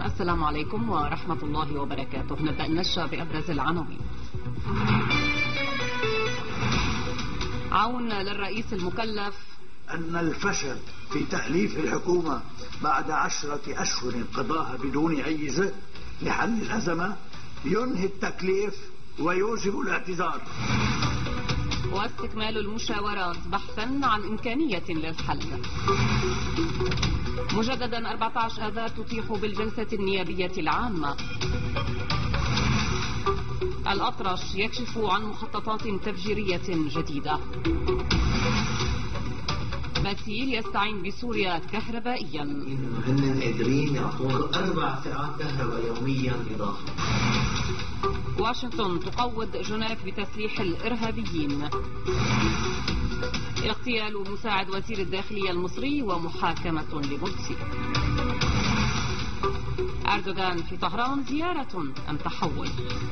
السلام عليكم ورحمة الله وبركاته. نبدأ النشرة بأبرز العناوين. عون للرئيس المكلف أن الفشل في تأليف الحكومة بعد 10 أشهر قضاها بدون أي جهد لحل الأزمة ينهي التكليف ويوجب الاعتذار. واستكمال المشاورات بحثا عن إمكانية للحل. مجددا 14 آذار تطيح بالجلسة النيابية العامة. الأطرش يكشف عن مخططات تفجيرية جديدة. باسيل يستعين بسوريا كهربائيا. هن قادرين يعطونا 4 ساعات كهرباء يوميا إضافة. واشنطن تقوض جنيف بتسليح الإرهابيين. اغتيال مساعد وزير الداخلية المصري ومحاكمة لمرسي. أردوغان في طهران زيارة أم تحول؟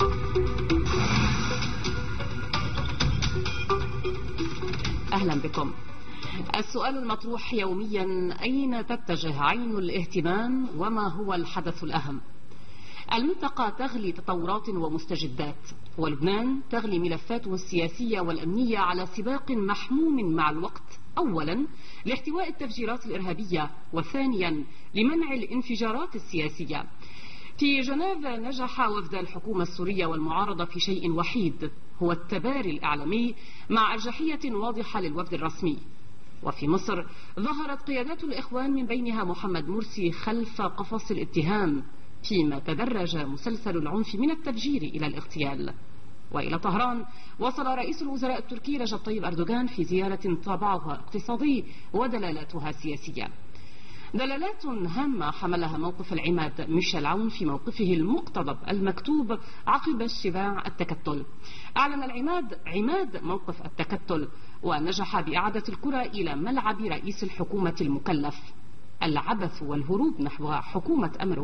أهلا بكم. السؤال المطروح يوميا: أين تتجه عين الاهتمام وما هو الحدث الأهم؟ المنطقة تغلي تطورات ومستجدات، ولبنان تغلي ملفاته السياسية والأمنية على سباق محموم مع الوقت، أولا لاحتواء التفجيرات الإرهابية، وثانيا لمنع الانفجارات السياسية. في جنيف نجح وفد الحكومة السورية والمعارضة في شيء وحيد، هو التباري الإعلامي مع أرجحية واضحة للوفد الرسمي. وفي مصر ظهرت قيادات الإخوان من بينها محمد مرسي خلف قفص الاتهام، فيما تدرج مسلسل العنف من التفجير إلى الاغتيال. وإلى طهران وصل رئيس الوزراء التركي رجب طيب أردوغان في زيارة طابعها اقتصادي ودلالاتها سياسية. دلالات هامة حملها موقف العماد ميشيل عون في موقفه المقتضب المكتوب عقب اشتباع التكتل. أعلن العماد عماد موقف التكتل، ونجح بإعادة الكرة إلى ملعب رئيس الحكومة المكلف. العبث والهروب نحو حكومة أمر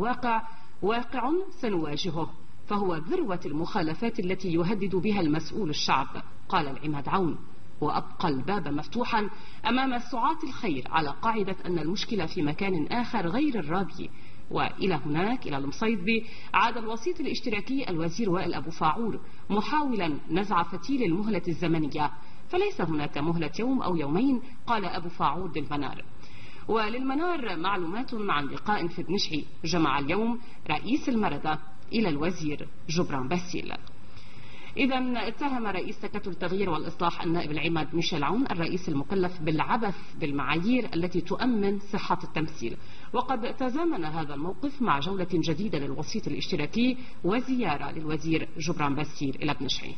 واقع سنواجهه، فهو ذروة المخالفات التي يهدد بها المسؤول الشعب، قال العماد عون، وأبقى الباب مفتوحا أمام سعاة الخير على قاعدة أن المشكلة في مكان آخر غير الرابي. وإلى هناك إلى المصيدبي عاد الوسيط الاشتراكي الوزير وائل أبو فاعور محاولا نزع فتيل المهلة الزمنية، فليس هناك مهلة يوم أو يومين، قال أبو فاعور للمنار. وللمنار معلومات عن لقاء في دمشق جمع اليوم رئيس المردة إلى الوزير جبران باسيل. إذا اتهم رئيس تكتل التغيير والإصلاح النائب العماد ميشيل عون الرئيس المكلف بالعبث بالمعايير التي تؤمن صحة التمثيل، وقد تزامن هذا الموقف مع جولة جديدة للوسيط الاشتراكي وزيارة للوزير جبران باسيل إلى دمشق.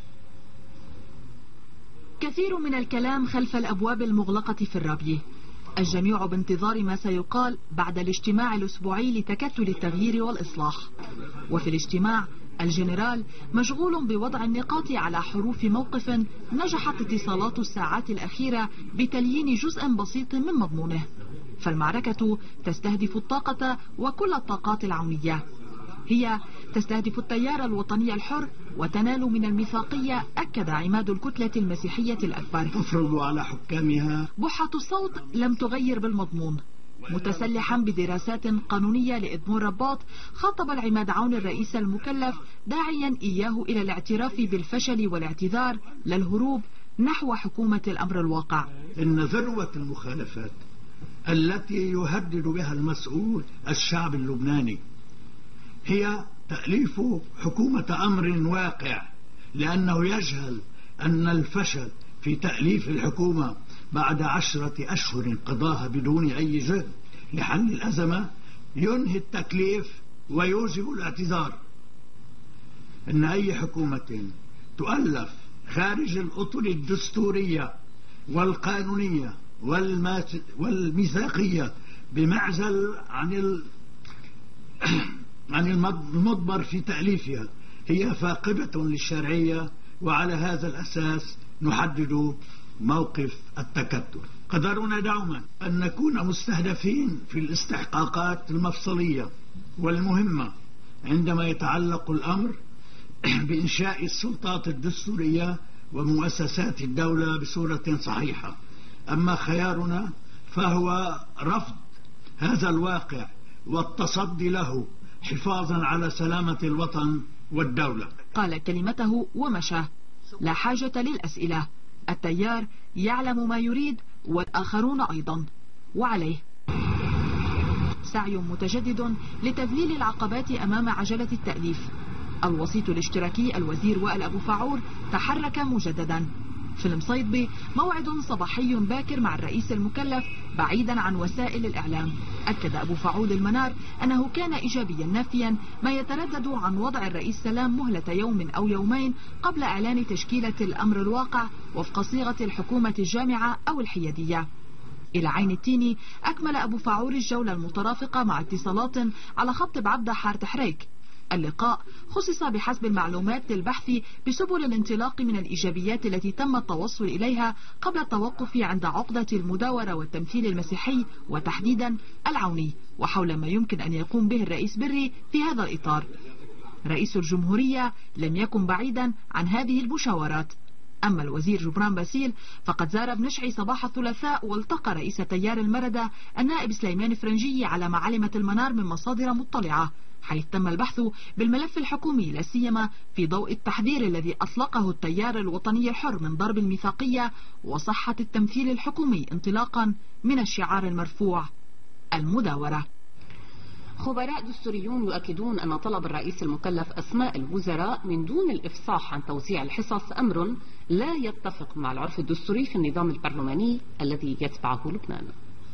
كثير من الكلام خلف الأبواب المغلقة في الرابية، الجميع بانتظار ما سيقال بعد الاجتماع الأسبوعي لتكتل التغيير والإصلاح. وفي الاجتماع الجنرال مشغول بوضع النقاط على حروف موقف نجحت اتصالات الساعات الأخيرة بتليين جزء بسيط من مضمونه. فالمعركة تستهدف الطاقة وكل الطاقات العونية، هي تستهدف التيار الوطني الحر وتنال من الميثاقية، أكد عماد الكتلة المسيحية الأكبر. تفرض على حكامها. بحة الصوت لم تغير بالمضمون. متسلحا بدراسات قانونية لإدمون رباط، خاطب العماد عون الرئيس المكلف داعيا إياه إلى الاعتراف بالفشل والاعتذار للهروب نحو حكومة الأمر الواقع. إن ذروة المخالفات التي يهدد بها المسؤول الشعب اللبناني هي تأليف حكومة أمر واقع، لأنه يجهل أن الفشل في تأليف الحكومة بعد 10 أشهر قضاها بدون أي جهد لحل الأزمة ينهي التكليف ويوجب الاعتذار. إن أي حكومة تؤلف خارج الأطر الدستورية والقانونية والميثاقية بمعزل عن المضمر في تأليفها هي فاقدة للشرعية، وعلى هذا الأساس نحدد موقف التكتل. قدرنا دوما أن نكون مستهدفين في الاستحقاقات المفصلية والمهمة عندما يتعلق الأمر بإنشاء السلطات الدستورية ومؤسسات الدولة بصورة صحيحة. أما خيارنا فهو رفض هذا الواقع والتصدي له حفاظا على سلامة الوطن والدولة. قال كلمته ومشى. لا حاجة للأسئلة، التيار يعلم ما يريد والآخرون أيضا، وعليه سعي متجدد لتذليل العقبات أمام عجلة التأليف. الوسيط الاشتراكي الوزير وائل أبو فاعور تحرك مجددا. في المصيدبي موعد صباحي باكر مع الرئيس المكلف بعيدا عن وسائل الإعلام. أكد أبو فاعول المنار أنه كان إيجابيا نافيا ما يتردد عن وضع الرئيس سلام مهلة يوم أو يومين قبل إعلان تشكيلة الأمر الواقع وفق صيغة الحكومة الجامعة أو الحيادية. إلى عين التيني أكمل أبو فاعور الجولة المترافقة مع اتصالات على خط بعبدة حارة حريك. اللقاء خصص بحسب المعلومات للبحث بسبل الانطلاق من الإيجابيات التي تم التوصل إليها قبل التوقف عند عقدة المداورة والتمثيل المسيحي وتحديدا العوني، وحول ما يمكن أن يقوم به الرئيس بري في هذا الإطار. رئيس الجمهورية لم يكن بعيدا عن هذه المشاورات. أما الوزير جبران باسيل فقد زار بنشعي صباح الثلاثاء والتقى رئيس تيار المردة النائب سليمان فرنجي على ما علمت المنار من مصادر مطلعة، حيث تم البحث بالملف الحكومي لا سيما في ضوء التحذير الذي أطلقه التيار الوطني الحر من ضرب الميثاقية وصحة التمثيل الحكومي انطلاقا من الشعار المرفوع المداورة. خبراء دستوريون يؤكدون أن طلب الرئيس المكلف أسماء الوزراء من دون الإفصاح عن توزيع الحصص أمر لا يتفق مع العرف الدستوري في النظام البرلماني الذي يتبعه لبنان.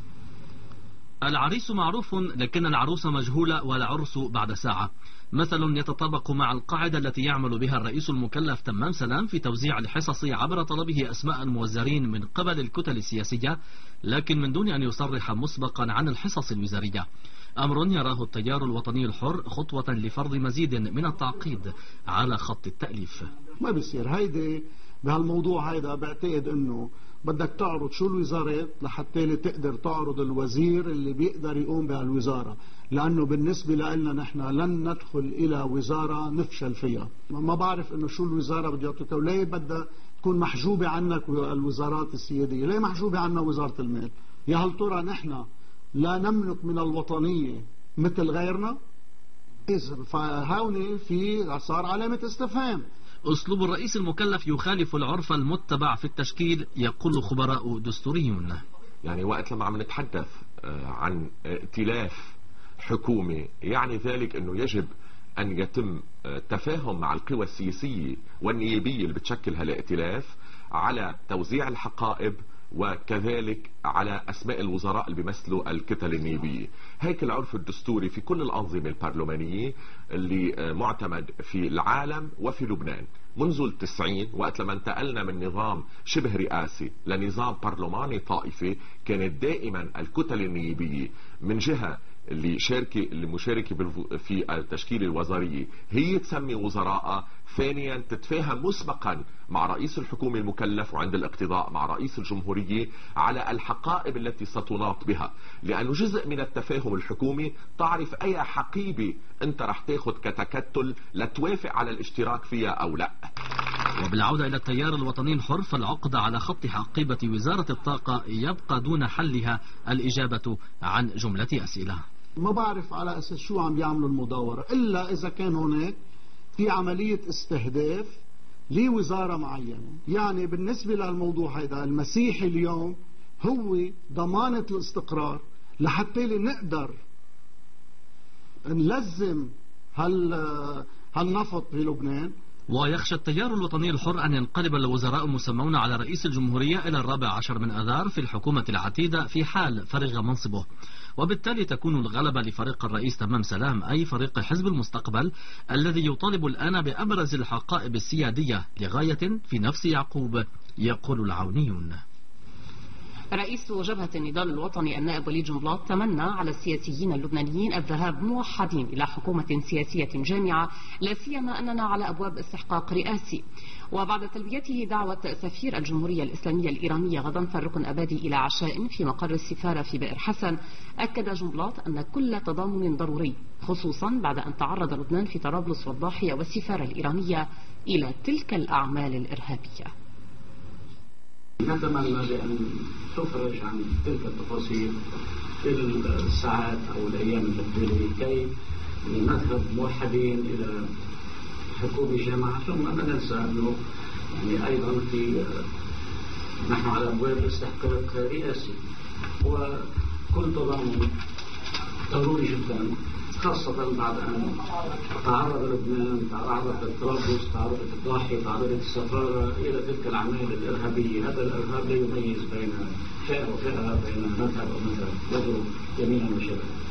العريس معروف لكن العروس مجهولة والعرس بعد ساعة. مثل يتطابق مع القاعدة التي يعمل بها الرئيس المكلف تمام سلام في توزيع الحصص عبر طلبه أسماء الموزرين من قبل الكتل السياسية، لكن من دون أن يصرح مسبقا عن الحصص الوزارية. أمر يراه التيار الوطني الحر خطوة لفرض مزيد من التعقيد على خط التأليف. ما بيصير هيدي بهالموضوع هيدا. بعتقد انه بدك تعرض شو الوزارات لحتى تقدر تعرض الوزير اللي بيقدر يقوم بهالوزارة، لأنه بالنسبة لنا نحن لن ندخل إلى وزارة نفشل فيها. ما بعرف إنه شو الوزارة بدي أعطيك، وليه بدها تكون محجوبة عنك الوزارات السيادية؟ ليه محجوبة عنا وزارة المال؟ يا هل ترى نحن لا نملك من الوطنية مثل غيرنا؟ فهون في صار علامة استفهام. أسلوب الرئيس المكلف يخالف العرف المتبع في التشكيل، يقول خبراء دستوريون. يعني وقت لما عم نتحدث عن ائتلاف حكومي يعني ذلك أنه يجب أن يتم تفاهم مع القوى السياسية والنيابية اللي بتشكل هالائتلاف على توزيع الحقائب وكذلك على أسماء الوزراء اللي بيمثلوا الكتل النيابية. هيك العرف الدستوري في كل الأنظمة البرلمانية اللي معتمد في العالم وفي لبنان منذ ال90 وقت لما انتقلنا من نظام شبه رئاسي لنظام برلماني طائفي. كانت دائما الكتل النيابية من جهة اللي مشاركة في التشكيل الوزارية هي تسمي وزراء، ثانيا تتفاهم مسبقا مع رئيس الحكومة المكلف وعند الاقتضاء مع رئيس الجمهورية على الحقائب التي ستناط بها، لأنه جزء من التفاهم الحكومي تعرف أي حقيبة أنت رح تاخد كتكتل لتوافق على الاشتراك فيها أو لا. وبالعودة إلى التيار الوطني الحر فالعقد على خط حقيبة وزارة الطاقة يبقى دون حلها الإجابة عن جملة أسئلة. ما بعرف على أساس شو عم بيعملوا المداورة، إلا إذا كان هناك في عملية استهداف لوزارة معينة. يعني بالنسبة للموضوع هذا المسيحي اليوم هو ضمانة الاستقرار لحتى نقدر نلزم هالنفط في لبنان. ويخشى التيار الوطني الحر أن ينقلب الوزراء المسمون على رئيس الجمهورية إلى 14 من آذار في الحكومة العتيدة في حال فرغ منصبه، وبالتالي تكون الغلبة لفريق الرئيس تمام سلام أي فريق حزب المستقبل الذي يطالب الآن بأبرز الحقائب السيادية لغاية في نفس يعقوب، يقول العونيون. رئيس جبهة النضال الوطني النائب وليد جنبلاط تمنى على السياسيين اللبنانيين الذهاب موحدين إلى حكومة سياسية جامعة، لا سيما أننا على أبواب استحقاق رئاسي. وبعد تلبيته دعوة سفير الجمهورية الإسلامية الإيرانية غضنفر ركن أبادي إلى عشاء في مقر السفارة في بئر حسن، أكد جنبلاط أن كل تضامن ضروري، خصوصا بعد أن تعرض لبنان في طرابلس والضاحية والسفارة الإيرانية إلى تلك الأعمال الإرهابية. نتمنى بأن تفرج عن تلك التفاصيل في الساعات أو الأيام المقبلة كي مذهب موحدين إلى حكومة جامعة. ثم لا ننسى أنه يعني أيضا نحن على أبواب استحقاق رئاسي، وكل تضامن ضروري جدا، خاصة بعد أن تعرض لبنان، تعرضت طرابلس، تعرضت الضاحية، تعرضت السفارة إلى تلك الأعمال الإرهابية. هذا الإرهاب لا يميز بين فئة وفئة، بين مذهب ومذهب، يدعو يمينا وشمالا.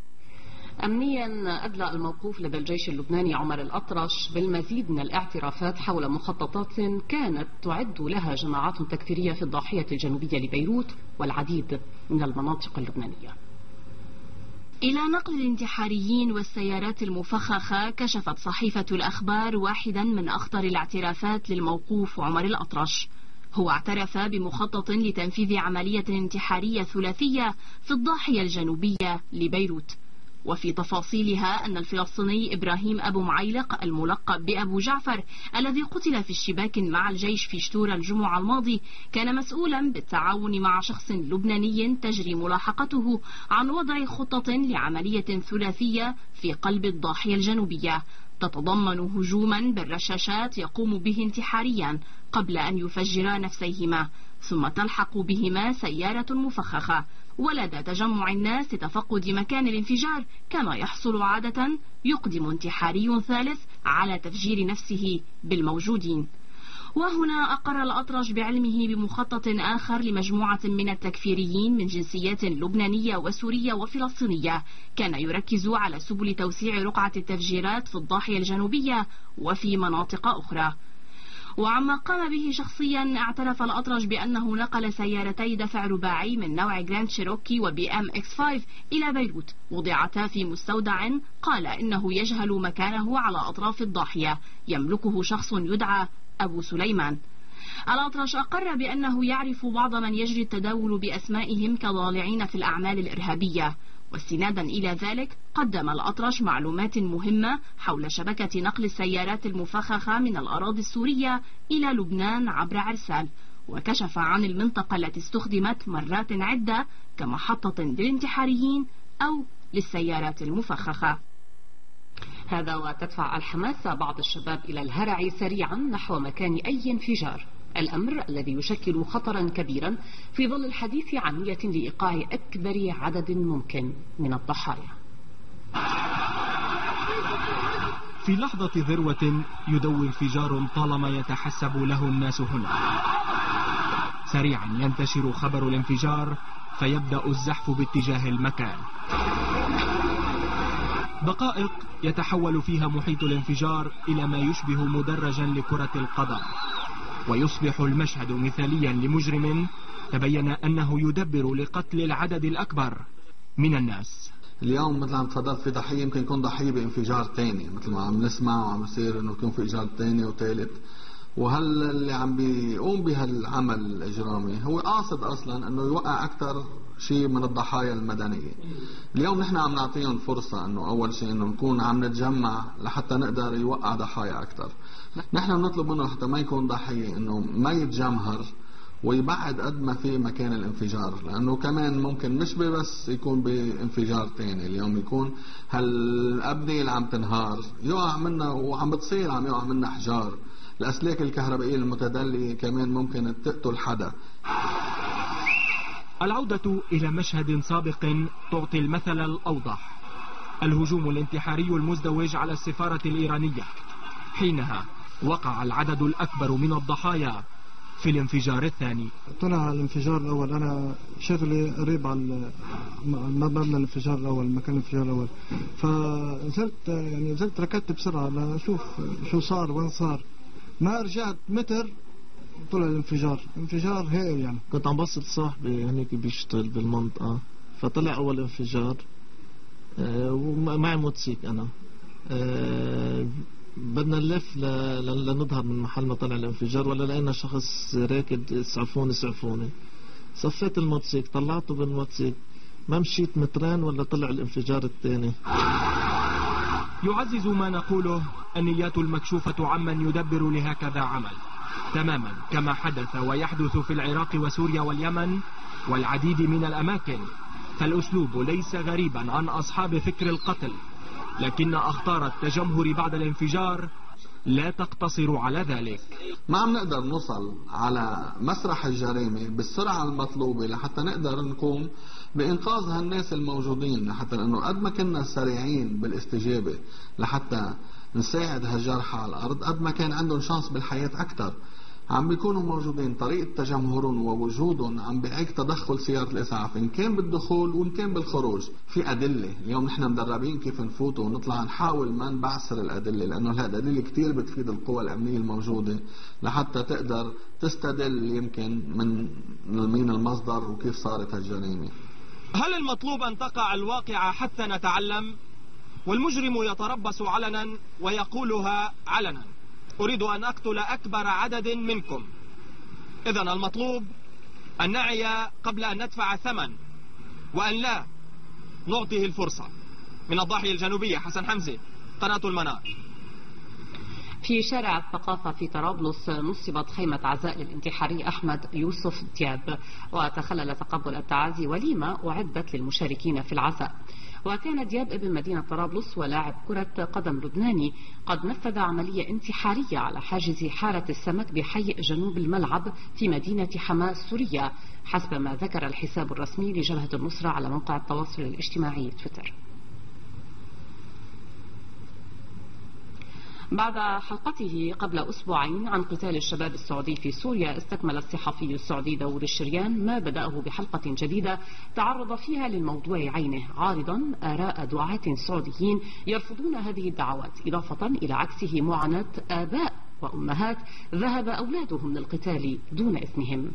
أمنيا أدلى الموقوف لدى الجيش اللبناني عمر الأطرش بالمزيد من الاعترافات حول مخططات كانت تعد لها جماعات تكفيرية في الضاحية الجنوبية لبيروت والعديد من المناطق اللبنانية. إلى نقل الانتحاريين والسيارات المفخخة، كشفت صحيفة الأخبار واحدا من أخطر الاعترافات للموقوف عمر الأطرش. هو اعترف بمخطط لتنفيذ عملية انتحارية ثلاثية في الضاحية الجنوبية لبيروت، وفي تفاصيلها أن الفلسطيني إبراهيم أبو معيلق الملقب بأبو جعفر الذي قتل في اشتباك مع الجيش في شتورة الجمعة الماضي كان مسؤولا بالتعاون مع شخص لبناني تجري ملاحقته عن وضع خطة لعملية ثلاثية في قلب الضاحية الجنوبية تتضمن هجوما بالرشاشات يقوم به انتحاريا قبل أن يفجرا نفسيهما، ثم تلحق بهما سيارة مفخخة. ولدى تجمع الناس لتفقد مكان الانفجار كما يحصل عادة، يقدم انتحاري ثالث على تفجير نفسه بالموجودين. وهنا أقر الأطرش بعلمه بمخطط آخر لمجموعة من التكفيريين من جنسيات لبنانية وسورية وفلسطينية كان يركز على سبل توسيع رقعة التفجيرات في الضاحية الجنوبية وفي مناطق أخرى. وعما قام به شخصيا، اعترف الأطرش بأنه نقل سيارتي دفع رباعي من نوع جراند شيروكي وبي ام اكس 5 إلى بيروت، وضعتا في مستودع قال إنه يجهل مكانه على أطراف الضاحية، يملكه شخص يدعى أبو سليمان. الأطرش أقر بأنه يعرف بعض من يجري التداول بأسمائهم كضالعين في الأعمال الإرهابية. واستنادا إلى ذلك قدم الأطرش معلومات مهمة حول شبكة نقل السيارات المفخخة من الأراضي السورية إلى لبنان عبر عرسال، وكشف عن المنطقة التي استخدمت مرات عدة كمحطة للانتحاريين أو للسيارات المفخخة. هذا وتدفع الحماس بعض الشباب إلى الهرع سريعا نحو مكان أي انفجار، الأمر الذي يشكل خطرا كبيرا في ظل الحديث عن نية لإيقاع أكبر عدد ممكن من الضحايا. في لحظة ذروة يدوي انفجار طالما يتحسب له الناس هنا. سريعا ينتشر خبر الانفجار فيبدأ الزحف باتجاه المكان. دقائق يتحول فيها محيط الانفجار إلى ما يشبه مدرجا لكرة القدم، ويصبح المشهد مثاليا لمجرم تبين أنه يدبر لقتل العدد الأكبر من الناس. اليوم مثل ما تفضلت في ضحية يمكن يكون ضحية بانفجار تاني، مثل ما عم نسمع وعم يصير انه يكون في انفجار تاني وثالث. وهل اللي عم بيقوم بهالعمل الإجرامي هو قاصد أصلا أنه يوقع أكثر شيء من الضحايا المدنية. اليوم نحن عم نعطيهم فرصة أنه أول شيء أنه نكون عم نتجمع لحتى نقدر يوقع ضحايا أكثر. نحن بنطلب منه حتى ما يكون ضحية أنه ما يتجمهر ويبعد قد ما في مكان الانفجار، لأنه كمان ممكن مش بس يكون بانفجار تاني، اليوم يكون هالأبنية اللي عم تنهار يقع منها وعم بتصير عم يقع منها حجار. الأسلاك الكهربائية المتدلية كمان ممكن تقتل حدا. العودة إلى مشهد سابق تعطي المثل الأوضح، الهجوم الانتحاري المزدوج على السفارة الإيرانية. حينها وقع العدد الأكبر من الضحايا في الانفجار الثاني. طلع الانفجار الأول، أنا شغلي قريب على مبنى الانفجار الأول، مكان الانفجار الأول، فنزلت ركضت بسرعة لأشوف شو صار وين صار. ما رجعت متر طلع الانفجار، انفجار هائل يعني. كنت عم بوصل صاحبي هنيك بيشتغل بالمنطقة، فطلع أول انفجار ومعي موتسيك أنا. بدنا نلف لنظهر من محل ما طلع الانفجار، ولا لقينا شخص راكد اسعفوني. صفيت الموتسيك، طلعته بالموتسيك، ما مشيت مترين ولا طلع الانفجار الثاني. يعزز ما نقوله النيات المكشوفة عمن يدبر لهكذا عمل، تماما كما حدث ويحدث في العراق وسوريا واليمن والعديد من الأماكن. فالأسلوب ليس غريبا عن أصحاب فكر القتل، لكن أخطار التجمهر بعد الانفجار لا تقتصر على ذلك. ما عم نقدر نوصل على مسرح الجريمة بالسرعة المطلوبة لحتى نقدر نقوم بإنقاذ هالناس الموجودين، لحتى لأنه قد ما كنا سريعين بالاستجابة لحتى نساعد هالجرحى على الأرض قد ما كان عندهم شانس بالحياة أكثر. عم بيكونوا موجودين طريقة تجمهرهم ووجودهم عم بيعيق تدخل سيارة الإسعاف إن كان بالدخول وإن كان بالخروج. في أدلة اليوم نحن مدربين كيف نفوت ونطلع نحاول ما نبعثر الأدلة، لأنه الأدلة كتير بتفيد القوى الأمنية الموجودة لحتى تقدر تستدل يمكن من مين المصدر وكيف صارت هالجريمة. هل المطلوب أن تقع الواقعة حتى نتعلم؟ والمجرم يتربص علنا ويقولها علنا: أريد أن أقتل أكبر عدد منكم. إذن المطلوب أن نعي قبل أن ندفع ثمن، وأن لا نعطيه الفرصة. من الضاحية الجنوبية، حسن حمزة، قناة المنار. في شارع الثقافة في طرابلس نصبت خيمة عزاء للانتحاري أحمد يوسف دياب، وتخلل تقبل التعازي وليمة أعدت للمشاركين في العزاء. وكان دياب ابن مدينة طرابلس ولاعب كرة قدم لبناني قد نفذ عملية انتحارية على حاجز حارة السمك بحي جنوب الملعب في مدينة حماة السورية، حسب ما ذكر الحساب الرسمي لجبهة النصرة على موقع التواصل الاجتماعي تويتر. بعد حلقته قبل أسبوعين عن قتال الشباب السعودي في سوريا، استكمل الصحفي السعودي دور الشريان ما بدأه بحلقة جديدة تعرض فيها للموضوع عينه، عارضا آراء دعاة سعوديين يرفضون هذه الدعوات، إضافة إلى عكسه معاناة آباء وأمهات ذهب أولادهم للقتال دون إذنهم.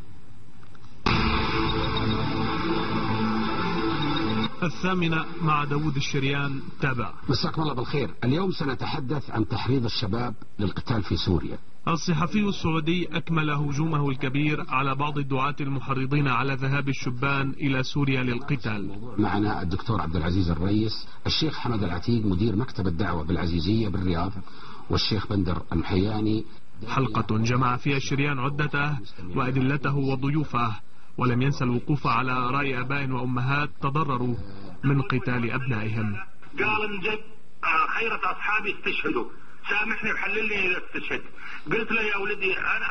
8 مع داود الشريان. تابع. مساكم الله بالخير. اليوم سنتحدث عن تحريض الشباب للقتال في سوريا. الصحفي السعودي أكمل هجومه الكبير على بعض الدعاة المحرضين على ذهاب الشبان إلى سوريا للقتال. معنا الدكتور عبد العزيز الرئيس، الشيخ حمد العتيق مدير مكتب الدعوة بالعزيزية بالرياض، والشيخ بندر المحياني. حلقة جمع فيها الشريان عدته وأدلته وضيوفه، ولم ينسى الوقوف على رأي آباء وأمهات تضرروا من قتال أبنائهم. قال انجد خيرة أصحابي استشهدوا، سامحني وحللني إذا استشهد. قلت له يا ولدي أنا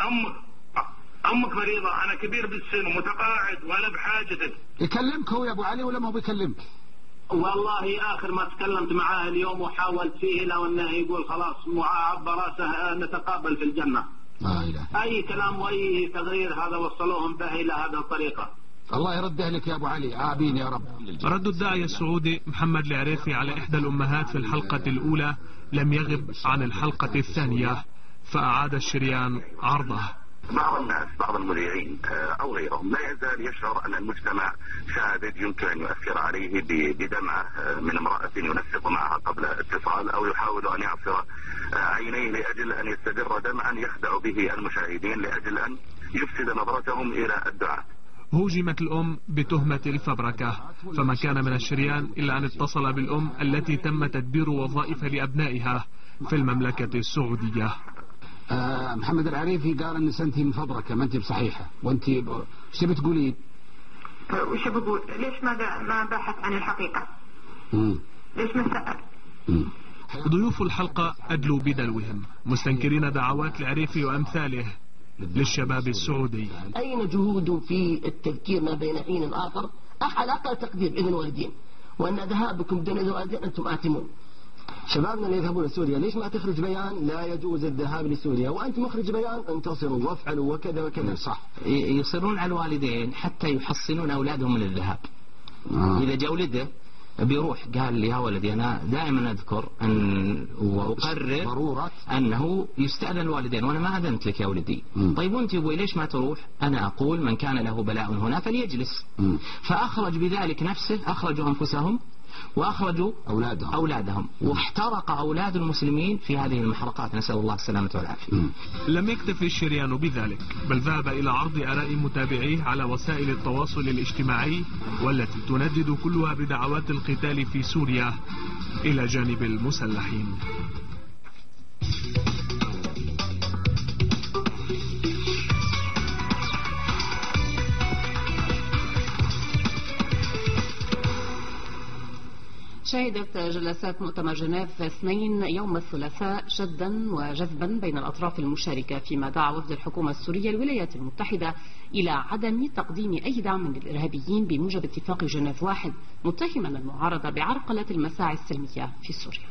أمك مريضة، أنا كبير بالسن ومتقاعد وأنا بحاجتك. يكلمك هو يا أبو علي ولا ما هو بيكلمك؟ والله آخر ما تكلمت معاه اليوم وحاولت فيه لو أنه يقول خلاص معاه براسه نتقابل في الجنة. أي كلام وأي تغيير هذا وصلوهم به إلى هذه الطريقة. الله يرد لك يا أبو علي، آمين يا رب. رد الداعية السعودي محمد العريفي على إحدى الأمهات في الحلقة الأولى لم يغب عن الحلقة الثانية، فأعاد الشريان عرضه. بعض الناس، بعض المذيعين أو غيرهم لا يزال يشعر أن المجتمع شاذج يمكن أن يؤثر عليه بدمعة من امرأة ينسق معها قبل اتصال، أو يحاول أن يعصر عينيه لأجل أن يستدر دمعا يخدع به المشاهدين لأجل أن يفسد نظرتهم إلى الدعاة. هوجمت الأم بتهمة الفبركة، فما كان من الشريان إلا أن اتصل بالأم التي تم تدبير وظائف لأبنائها في المملكة السعودية. محمد العريفي قال ان سنتي مفبركه ما انت بصحيحه، وانت ايش بتقولين؟ وش بقول؟ ليش ما بحث عن الحقيقه؟ ليش ما سأل؟ ضيوف الحلقة أدلوا بدلوهم، مستنكرين دعوات العريفي وأمثاله للشباب السعودي. أين جهود في التذكير ما بين حين آخر؟ على أقل تقدير إذن والدين، وأن ذهابكم بدون إذن والدين أنتم آثمون. شبابنا اللي يذهبون لسوريا ليش ما تخرج بيان لا يجوز الذهاب لسوريا، وأنت مخرج بيان انتصروا وافعلوا وكذا وكذا؟ صح. يصرون على الوالدين حتى يحصنون أولادهم من الذهاب. إذا جاء ولده بيروح قال لي يا ولدي أنا دائما أذكر أن وأقرر ضرورة أنه يستأذن الوالدين، وأنا ما أذنت لك يا ولدي. طيب وأنت يا أبوي ليش ما تروح؟ أنا أقول من كان له بلاء هنا فليجلس. فأخرج بذلك نفسه، أخرجوا أنفسهم وأخرجوا أولادهم واحترق أولاد المسلمين في هذه المحرقات، نسأل الله السلامة والعافية. لم يكتفي الشريان بذلك، بل ذهب إلى عرض آراء متابعيه على وسائل التواصل الاجتماعي، والتي تندد كلها بدعوات القتال في سوريا إلى جانب المسلحين. شهدت جلسات مؤتمر جنيف 2 يوم الثلاثاء شدا وجذبا بين الأطراف المشاركة، فيما دعا وفد الحكومة السورية الولايات المتحدة إلى عدم تقديم أي دعم للإرهابيين بموجب اتفاق جنيف 1، متهما المعارضة بعرقلة المساعي السلمية في سوريا.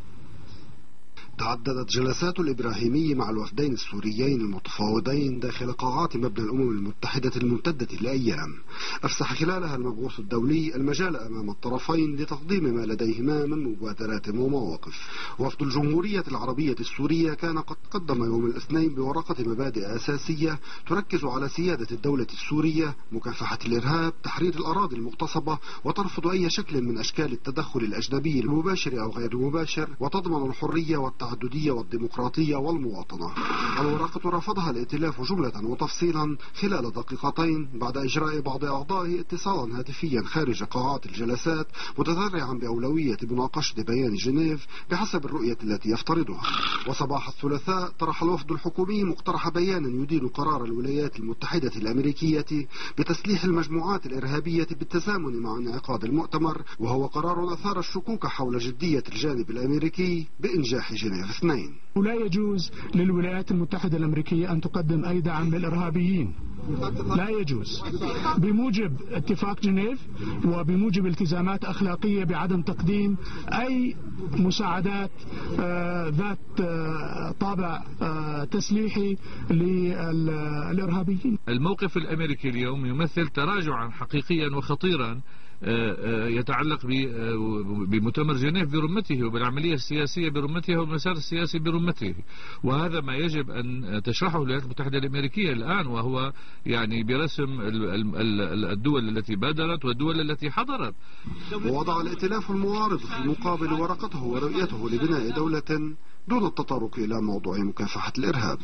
تعددت جلسات الإبراهيمي مع الوفدين السوريين المتفاوضين داخل قاعات مبنى الأمم المتحدة الممتدة لأيام، أفسح خلالها المبعوث الدولي المجال أمام الطرفين لتقديم ما لديهما من مبادرات ومواقف. وفد الجمهورية العربية السورية كان قد قدم يوم الاثنين بورقة مبادئ أساسية تركز على سيادة الدولة السورية، مكافحة الإرهاب، تحرير الأراضي المغتصبة، وترفض أي شكل من أشكال التدخل الأجنبي المباشر أو غير المباشر، وتضمن الحرية التعددية والديمقراطية والمواطنة. الورقة رفضها الائتلاف جملة وتفصيلا خلال دقيقتين بعد إجراء بعض أعضائه اتصالا هاتفيا خارج قاعات الجلسات، متذرعا بأولوية مناقشة بيان جنيف بحسب الرؤية التي يفترضها. وصباح الثلاثاء طرح الوفد الحكومي مقترح بيان يدين قرار الولايات المتحدة الأمريكية بتسليح المجموعات الإرهابية بالتزامن مع انعقاد المؤتمر، وهو قرار أثار الشكوك حول جدية الجانب الأمريكي بإنجاح جنيف 2. لا يجوز للولايات المتحدة الأمريكية أن تقدم أي دعم للإرهابيين، لا يجوز بموجب اتفاق جنيف وبموجب التزامات أخلاقية بعدم تقديم أي مساعدات ذات طابع تسليحي للإرهابيين. الموقف الأمريكي اليوم يمثل تراجعا حقيقيا وخطيرا يتعلق بمؤتمر جنيف برمته وبالعملية السياسية برمتها والمسار السياسي برمته، وهذا ما يجب أن تشرحه الولايات المتحدة الأمريكية الآن، وهو يعني برسم الدول التي بادرت والدول التي حضرت. ووضع الائتلاف المعارض في المقابل ورقته ورؤيته لبناء دولة دون التطرق إلى موضوع مكافحة الإرهاب.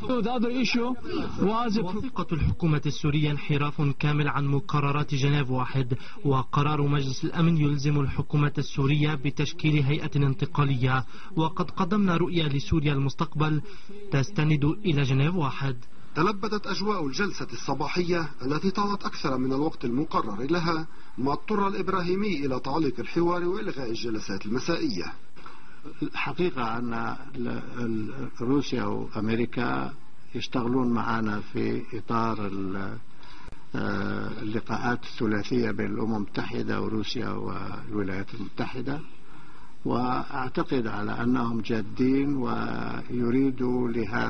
وثيقة الحكومة السورية انحراف كامل عن مقررات جنيف 1، وقرار مجلس الأمن يلزم الحكومة السورية بتشكيل هيئة انتقالية، وقد قدمنا رؤية لسوريا المستقبل تستند إلى جنيف 1. تلبدت أجواء الجلسة الصباحية التي طالت أكثر من الوقت المقرر لها، ما اضطر الإبراهيمي إلى تعليق الحوار وإلغاء الجلسات المسائية. الحقيقة أن روسيا وأمريكا يشتغلون معنا في إطار اللقاءات الثلاثية بين الأمم المتحدة وروسيا والولايات المتحدة، وأعتقد على أنهم جادين ويريدوا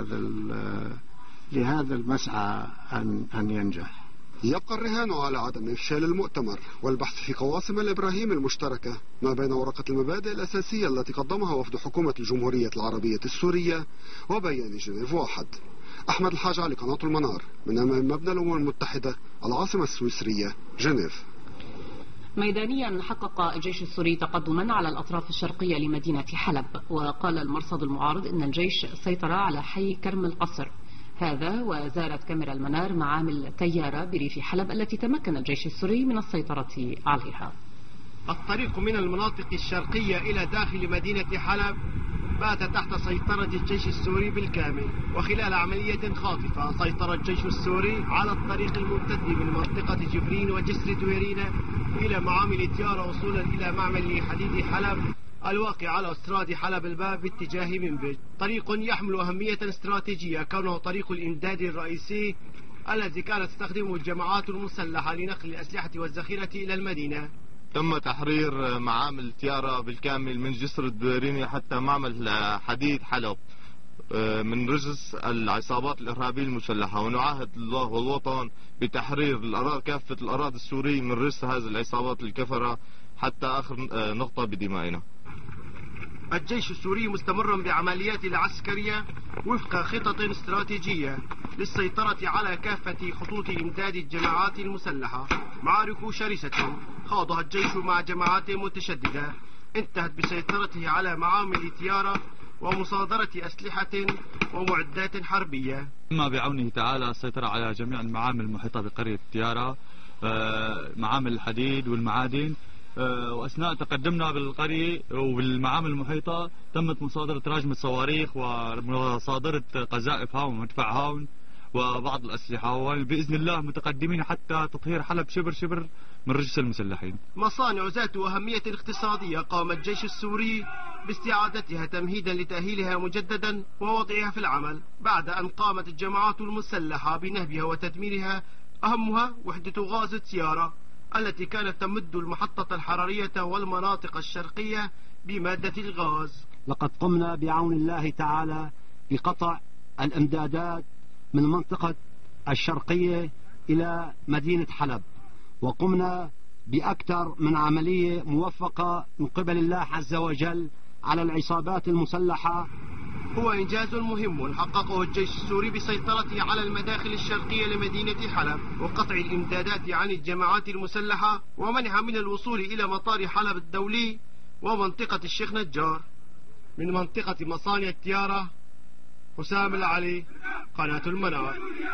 لهذا المسعى أن ينجح. يبقى الرهان على عدم إفشال المؤتمر والبحث في قواسم الإبراهيم المشتركة ما بين ورقة المبادئ الأساسية التي قدمها وفد حكومة الجمهورية العربية السورية وبيان جنيف 1. أحمد الحاج علي، قناة المنار، من أمام مبنى الأمم المتحدة، العاصمة السويسرية جنيف. ميدانيا حقق الجيش السوري تقدما على الأطراف الشرقية لمدينة حلب، وقال المرصد المعارض إن الجيش سيطر على حي كرم القصر، هذا وزارت كاميرا المنار معامل تيارة بريف حلب التي تمكن الجيش السوري من السيطرة عليها. الطريق من المناطق الشرقية إلى داخل مدينة حلب بات تحت سيطرة الجيش السوري بالكامل، وخلال عملية خاطفة سيطر الجيش السوري على الطريق الممتد من منطقة جبرين وجسر دويرينا إلى معامل تيارة وصولا إلى معمل حديد حلب الواقع على استراد حلب الباب باتجاه منبج. طريق يحمل أهمية استراتيجية كونه طريق الإمداد الرئيسي الذي كانت تستخدمه الجماعات المسلحة لنقل الأسلحة والذخيرة إلى المدينة. تم تحرير معامل تيارة بالكامل من جسر الدويريني حتى معمل حديد حلب من رجس العصابات الإرهابية المسلحة، ونعاهد الله والوطن بتحرير كافة الأراضي السورية من رجس هذه العصابات الكفرة حتى آخر نقطة بدمائنا. الجيش السوري مستمر بعملياته العسكرية وفق خطط استراتيجية للسيطرة على كافة خطوط إمداد الجماعات المسلحة. معارك شرسة خاضها الجيش مع جماعات متشددة انتهت بسيطرته على معامل تيارة ومصادرة أسلحة ومعدات حربية. إما بعونه تعالى السيطرة على جميع المعامل المحيطة بقرية تيارة، معامل الحديد والمعادن، وأثناء تقدمنا بالقرية وبالمعامل المحيطة تمت مصادرة راجمة صواريخ ومصادرة قذائف هاون ومدفع هاون وبعض الأسلحة، وبإذن الله متقدمين حتى تطهير حلب شبر شبر من رجس المسلحين. مصانع ذات أهمية اقتصادية قام الجيش السوري باستعادتها تمهيدا لتأهيلها مجددا ووضعها في العمل بعد أن قامت الجماعات المسلحة بنهبها وتدميرها، أهمها وحدة غاز تيارا التي كانت تمد المحطة الحرارية والمناطق الشرقية بمادة الغاز. لقد قمنا بعون الله تعالى بقطع الامدادات من منطقة الشرقية إلى مدينة حلب، وقمنا بأكثر من عملية موفقة من قبل الله عز وجل على العصابات المسلحة. هو إنجاز مهم حققه الجيش السوري بسيطرته على المداخل الشرقية لمدينة حلب وقطع الإمدادات عن الجماعات المسلحة ومنعها من الوصول إلى مطار حلب الدولي ومنطقة الشيخ نجار. من منطقة مصانع تيارا، حسام العلي، قناة المنار.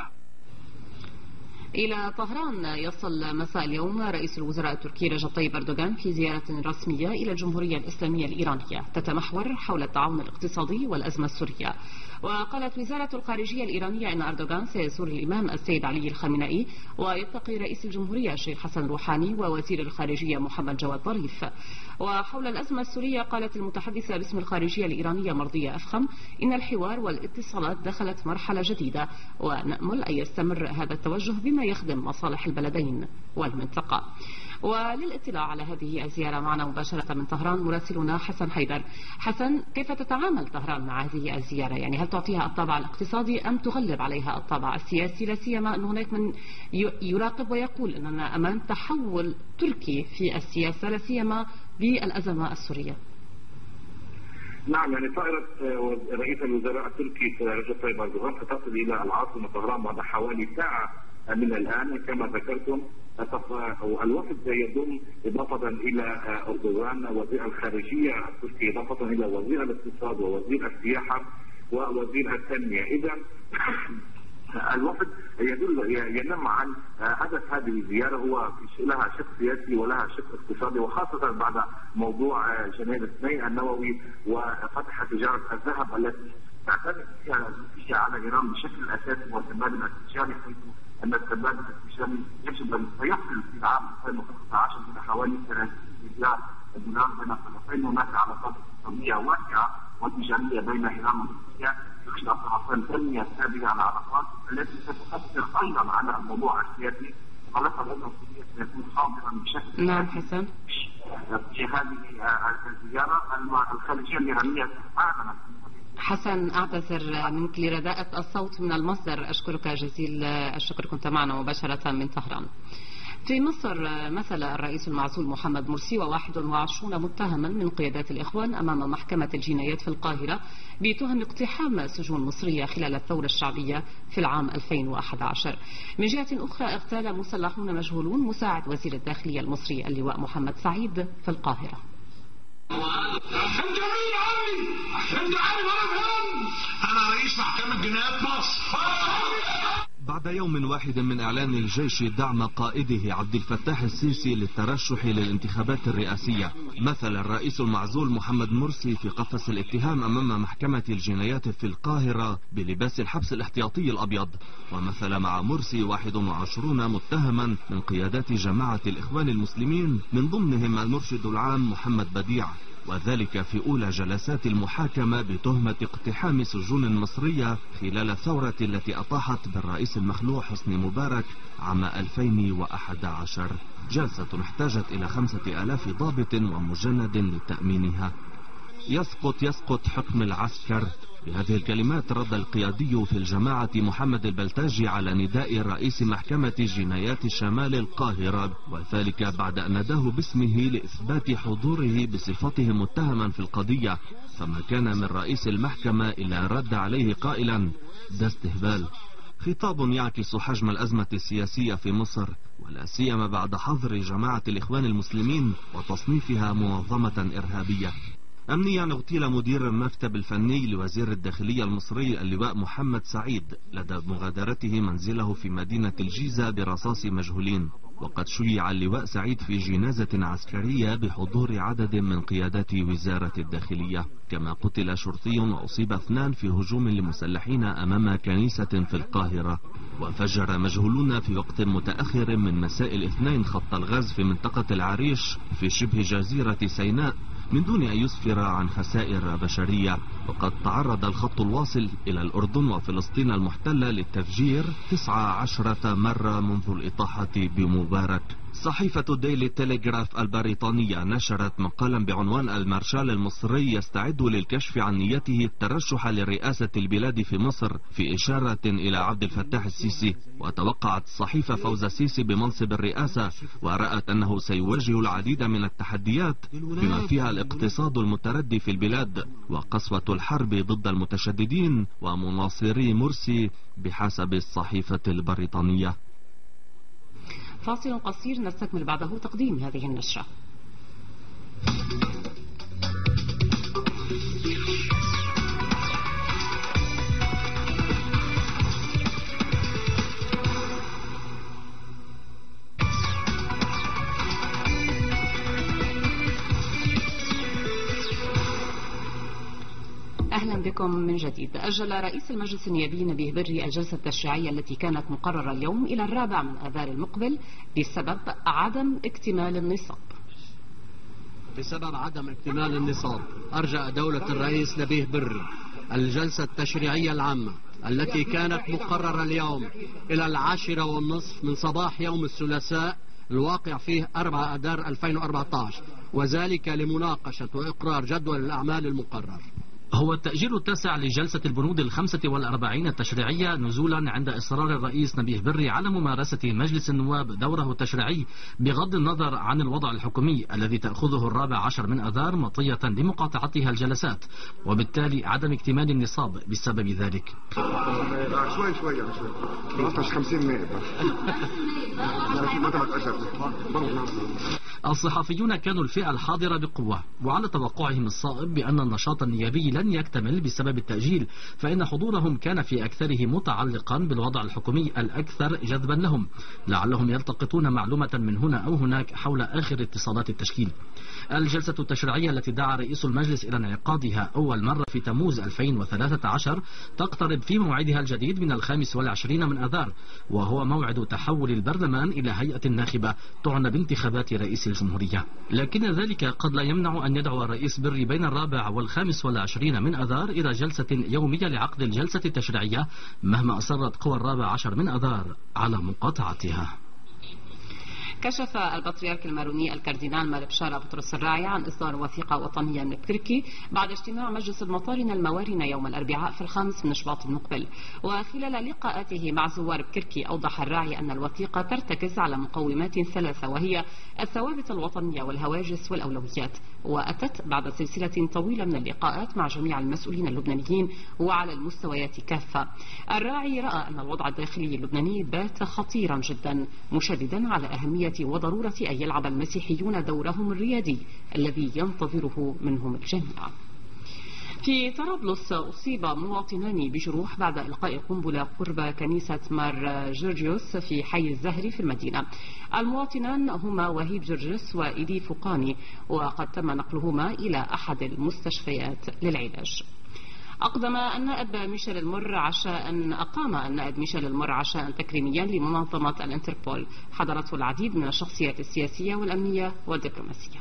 إلى طهران يصل مساء اليوم رئيس الوزراء التركي رجب طيب أردوغان في زيارة رسمية إلى الجمهورية الإسلامية الإيرانية تتمحور حول التعاون الاقتصادي والأزمة السورية. وقالت وزارة الخارجية الإيرانية أن أردوغان سيزور الإمام السيد علي الخامنئي ويلتقي رئيس الجمهورية الشيخ حسن روحاني ووزير الخارجية محمد جواد ظريف. وحول الأزمة السورية قالت المتحدثة باسم الخارجية الإيرانية مرضية أفخم إن الحوار والاتصالات دخلت مرحلة جديدة ونأمل أن يستمر هذا التوجه بما يخدم مصالح البلدين والمنطقة. وللاطلاع على هذه الزيارة معنا مباشرة من طهران مراسلنا حسن حيدر. حسن، كيف تتعامل طهران مع هذه الزيارة؟ يعني هل تعطيها الطابع الاقتصادي أم تغلب عليها الطابع السياسي، لا سيما أن هناك من يراقب ويقول أننا أمام تحول تركي في السياسة لا سيما بالأزمة السورية؟ نعم، يعني طائرة رئيس الوزراء التركي رجب طيب أردوغان ستصل إلى العاصمة طهران بعد حوالي ساعة من الآن. كما ذكرتم الوفد يضم إضافة إلى أردوغان وزير الخارجية التركي، إضافة إلى وزير الاقتصاد ووزير السياحة ووزير التنمية. إذا الوفد ينم عن هدف هذه الزيارة هو لها شق سياسي ولها شق اقتصادي، وخاصة بعد موضوع جنيف 2 النووي وفتح تجارة الذهب التي تعتمد فيها على إيران بشكل أساسي والسباب الاستشاري، حيث أن السباب الاستشاري يجب أن يصل في العام 2015 إلى حوالي 30 مليار دولار بين الطرفين. هناك علاقات اقتصادية واسعة وتجارية بين إيران وتركيا يخشى الطرفين تنمية هذه العلاقات التي ستؤثر أيضا على الموضوع السياسي. غلط الأزمة السورية سيكون حاضرا بشكل نعم حسن في هذه الزيارة. الخارجية الإيرانية أعلنت. حسن، أعتذر منك لرداءة الصوت من المصدر. أشكرك جزيل الشكر، كنت معنا مباشرة من طهران. في مصر مثل الرئيس المعزول محمد مرسي و21 متهما من قيادات الإخوان أمام محكمة الجنايات في القاهرة بتهم اقتحام سجون مصرية خلال الثورة الشعبية في العام 2011. من جهة أخرى اغتال مسلحون مجهولون مساعد وزير الداخلية المصري اللواء محمد سعيد في القاهرة. أنا رئيس محكمة جنايات مصر. بعد يوم واحد من إعلان الجيش دعم قائده عبد الفتاح السيسي للترشح للانتخابات الرئاسية، مثل الرئيس المعزول محمد مرسي في قفص الاتهام أمام محكمة الجنايات في القاهرة بلباس الحبس الاحتياطي الأبيض، ومثل مع مرسي 21 متهما من قيادات جماعة الإخوان المسلمين من ضمنهم المرشد العام محمد بديع، وذلك في أولى جلسات المحاكمة بتهمة اقتحام سجون مصرية خلال الثورة التي أطاحت بالرئيس المخلوع حسني مبارك عام 2011. جلسة احتاجت إلى 5000 ضابط ومجند لتأمينها. يسقط حكم العسكر. بهذه الكلمات رد القيادي في الجماعة محمد البلتاجي على نداء رئيس محكمة جنايات شمال القاهرة، وذلك بعد أن نداه باسمه لإثبات حضوره بصفته متهما في القضية، فما كان من رئيس المحكمة إلا رد عليه قائلا: ده استهبال. خطاب يعكس حجم الأزمة السياسية في مصر، ولا سيما بعد حظر جماعة الإخوان المسلمين وتصنيفها منظمة إرهابية. أمنيا اغتيل مدير المكتب الفني لوزير الداخلية المصري اللواء محمد سعيد لدى مغادرته منزله في مدينة الجيزة برصاص مجهولين. وقد شيع اللواء سعيد في جنازة عسكرية بحضور عدد من قيادات وزارة الداخلية. كما قتل شرطي وأصيب 2 في هجوم لمسلحين أمام كنيسة في القاهرة. وفجر مجهولون في وقت متأخر من مساء الاثنين خط الغاز في منطقة العريش في شبه جزيرة سيناء من دون أن يسفر عن خسائر بشرية. وقد تعرض الخط الواصل إلى الأردن وفلسطين المحتلة للتفجير 19 مرة منذ الإطاحة بمبارك. صحيفة ديلي تيليغراف البريطانية نشرت مقالا بعنوان المارشال المصري يستعد للكشف عن نيته الترشح لرئاسة البلاد في مصر، في إشارة إلى عبد الفتاح السيسي. وتوقعت الصحيفة فوز السيسي بمنصب الرئاسة، ورأت أنه سيواجه العديد من التحديات بما فيها الاقتصاد المتردي في البلاد وقسوة الحرب ضد المتشددين ومناصري مرسي بحسب الصحيفة البريطانية. فاصل قصير نستكمل بعده تقديم هذه النشرة. أهلا بكم من جديد. أجل رئيس المجلس النيابي نبيه بري الجلسة التشريعية التي كانت مقررة اليوم إلى 4 من آذار المقبل بسبب عدم اكتمال النصاب. بسبب عدم اكتمال النصاب أرجأ دولة الرئيس نبيه بري الجلسة التشريعية العامة التي كانت مقررة اليوم إلى 10:30 من صباح يوم الثلاثاء الواقع فيه 4 آذار 2014، وذلك لمناقشة وإقرار جدول الأعمال المقرر. هو التأجيل التاسع لجلسة البنود 45 التشريعية نزولا عند إصرار الرئيس نبيه بري على ممارسة مجلس النواب دوره التشريعي بغض النظر عن الوضع الحكومي الذي تأخذه 14 من آذار مطية لمقاطعتها الجلسات، وبالتالي عدم اكتمال النصاب بسبب ذلك. شوي 50 نائب. الصحفيون كانوا الفئة الحاضرة بقوة، وعلى توقعهم الصائب بأن النشاط النيابي لن يكتمل بسبب التأجيل، فإن حضورهم كان في أكثره متعلقا بالوضع الحكومي الأكثر جذبا لهم، لعلهم يلتقطون معلومة من هنا أو هناك حول آخر اتصالات التشكيل. الجلسة التشريعية التي دعا رئيس المجلس إلى انعقادها أول مرة في تموز 2013 تقترب في موعدها الجديد من 25 من آذار، وهو موعد تحول البرلمان إلى هيئة ناخبة تعنى بانتخابات رئيس الجمهورية. لكن ذلك قد لا يمنع أن يدعو الرئيس بري بين 4 و25 من آذار إلى جلسة يومية لعقد الجلسة التشريعية مهما أصرت قوى 14 من آذار على مقاطعتها. كشف البطريرك الماروني الكاردينال مار بشارة بطرس الراعي عن إصدار وثيقة وطنية من بكركي بعد اجتماع مجلس المطارنة الموارنة يوم الأربعاء في 5 من شباط المقبل. وخلال لقاءاته مع زوار بكركي أوضح الراعي أن الوثيقة ترتكز على مقومات 3 وهي الثوابت الوطنية والهواجس والأولويات، وأتت بعد سلسلة طويلة من اللقاءات مع جميع المسؤولين اللبنانيين وعلى المستويات كافة. الراعي رأى أن الوضع الداخلي اللبناني بات خطيرا جدا، مشددا على أهمية وضرورة أن يلعب المسيحيون دورهم الريادي الذي ينتظره منهم الجميع. في طرابلس أصيب مواطنان بجروح بعد إلقاء قنبلة قرب كنيسة مار جورجيوس في حي الزهري في المدينة. المواطنان هما وهيب جورجيوس وإيدي فوقاني، وقد تم نقلهما إلى أحد المستشفيات للعلاج. أقام النائب ميشيل المر عشاء تكريميا لمنظمة الانتربول حضرته العديد من الشخصيات السياسية والأمنية والدبلوماسية.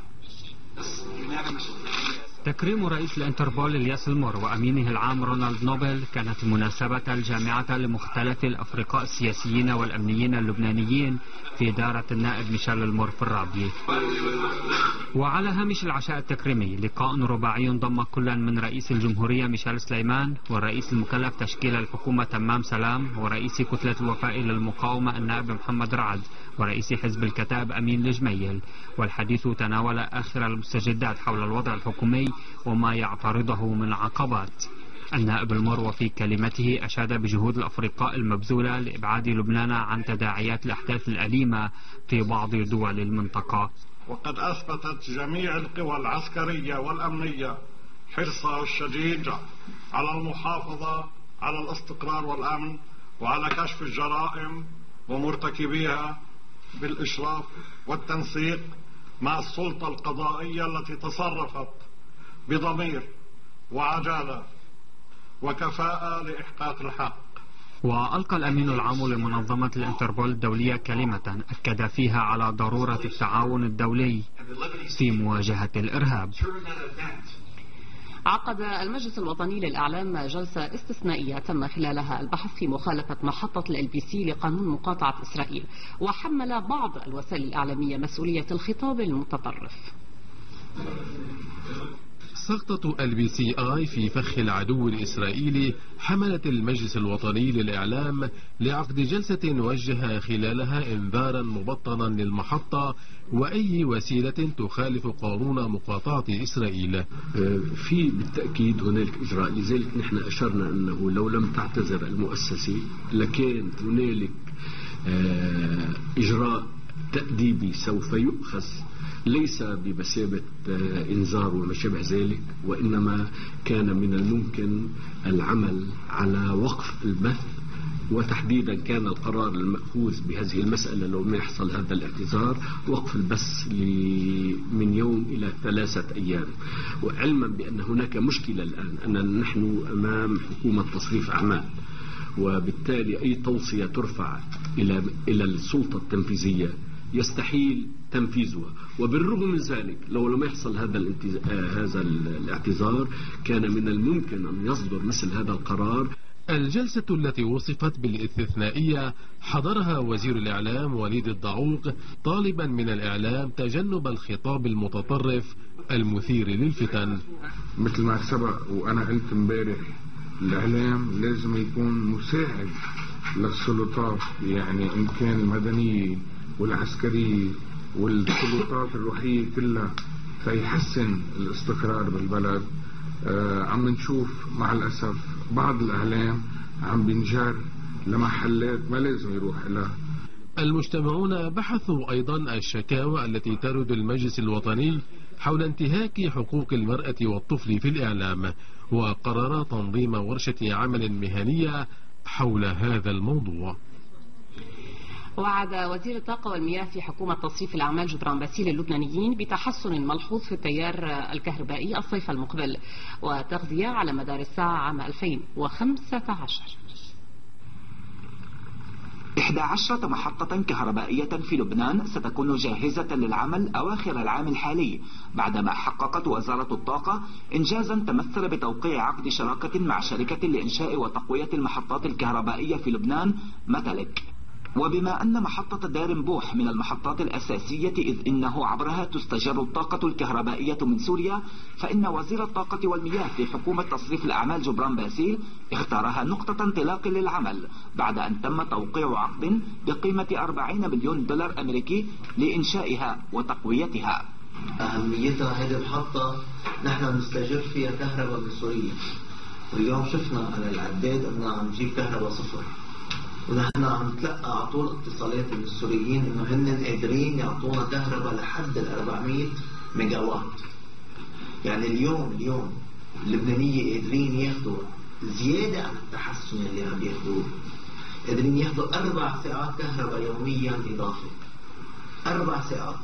تكريم رئيس الانتربول الياس المر وأمينه العام رونالد نوبل كانت مناسبة الجامعة لمختلف الأفرقاء السياسيين والأمنيين اللبنانيين في دارة النائب ميشيل المر في الرابية. وعلى هامش العشاء التكريمي لقاء رباعي ضم كل من رئيس الجمهورية ميشيل سليمان والرئيس المكلف تشكيل الحكومة تمام سلام ورئيس كتلة الوفاء للمقاومة النائب محمد رعد ورئيس حزب الكتاب أمين الجميل، والحديث تناول آخر المستجدات حول الوضع الحكومي وما يعترضه من عقبات. النائب المر وفي كلمته أشاد بجهود الأفرقاء المبذولة لإبعاد لبنان عن تداعيات الأحداث الأليمة في بعض دول المنطقة. وقد أثبتت جميع القوى العسكرية والأمنية حرصها الشديد على المحافظة على الاستقرار والأمن وعلى كشف الجرائم ومرتكبيها بالإشراف والتنسيق مع السلطة القضائية التي تصرفت بضمير وعجالة وكفاءة لإحقاق الحق. وألقى الأمين العام لمنظمة الانتربول الدولية كلمة أكد فيها على ضرورة التعاون الدولي في مواجهة الإرهاب. عقد المجلس الوطني للإعلام جلسة استثنائية تم خلالها البحث في مخالفة محطة LBC لقانون مقاطعة إسرائيل، وحمل بعض الوسائل الإعلامية مسؤولية الخطاب المتطرف. سقطة LBCI في فخ العدو الإسرائيلي حملت المجلس الوطني للإعلام لعقد جلسة وجه خلالها إنذارا مبطنا للمحطة وأي وسيلة تخالف قانون مقاطعة إسرائيل. في بالتأكيد هناك إجراء، لذلك نحن أشرنا أنه لو لم تعتذر المؤسسة لكان هنالك إجراء تأديبي سوف يؤخذ، ليس بمثابة إنذار وما شابه ذلك، وإنما كان من الممكن العمل على وقف البث، وتحديدا كان القرار المأخوذ بهذه المسألة لو ما يحصل هذا الاعتذار وقف البث من يوم إلى 3 أيام. وعلما بأن هناك مشكلة الآن أن نحن أمام حكومة تصريف أعمال، وبالتالي أي توصية ترفع إلى السلطة التنفيذية يستحيل تنفيذها. وبالرغم من ذلك لو لم يحصل هذا الاعتذار كان من الممكن أن يصدر مثل هذا القرار. الجلسة التي وصفت بالاستثنائية حضرها وزير الإعلام وليد الضعوق طالبا من الإعلام تجنب الخطاب المتطرف المثير للفتن. مثل ما سبق وأنا قلت امبارح، الإعلام لازم يكون مساعد للسلطات، يعني إن كان المدنية والعسكرية والسلطات الروحية كلها، فيحسن الاستقرار بالبلد. عم نشوف مع الأسف بعض الإعلام عم بينجر لمحلات ما لازم يروح لها. المجتمعون بحثوا أيضا الشكاوى التي ترد المجلس الوطني حول انتهاك حقوق المرأة والطفل في الإعلام، وقرر تنظيم ورشة عمل مهنية حول هذا الموضوع. وعد وزير الطاقة والمياه في حكومة تصريف الأعمال جبران باسيل اللبنانيين بتحسن ملحوظ في التيار الكهربائي الصيف المقبل وتغذية على مدار الساعة عام 2015. 11 محطة كهربائية في لبنان ستكون جاهزة للعمل أواخر العام الحالي، بعدما حققت وزارة الطاقة إنجازا تمثل بتوقيع عقد شراكة مع شركة لإنشاء وتقوية المحطات الكهربائية في لبنان متلك. وبما أن محطة دارنبوح من المحطات الأساسية إذ إنه عبرها تستجر الطاقة الكهربائية من سوريا، فإن وزير الطاقة والمياه في حكومة تصريف الأعمال جبران باسيل اختارها نقطة انطلاق للعمل بعد أن تم توقيع عقد بقيمة 40 مليون دولار أمريكي لإنشائها وتقويتها. أهميتها هذه المحطة نحن نستجر فيها كهرباء من سوريا، واليوم شفنا على العداد أننا عم نجيب كهرباء صفر، ونحن عم نتلقى على طول اتصالات من السوريين انه هن قادرين يعطونا كهرباء لحد 400 ميجا وات. يعني اليوم اللبنانية قادرين ياخذوا زيادة عن التحسن اللي عم ياخذوه، قادرين ياخذوا 4 ساعات كهرباء يوميا إضافة، 4 ساعات،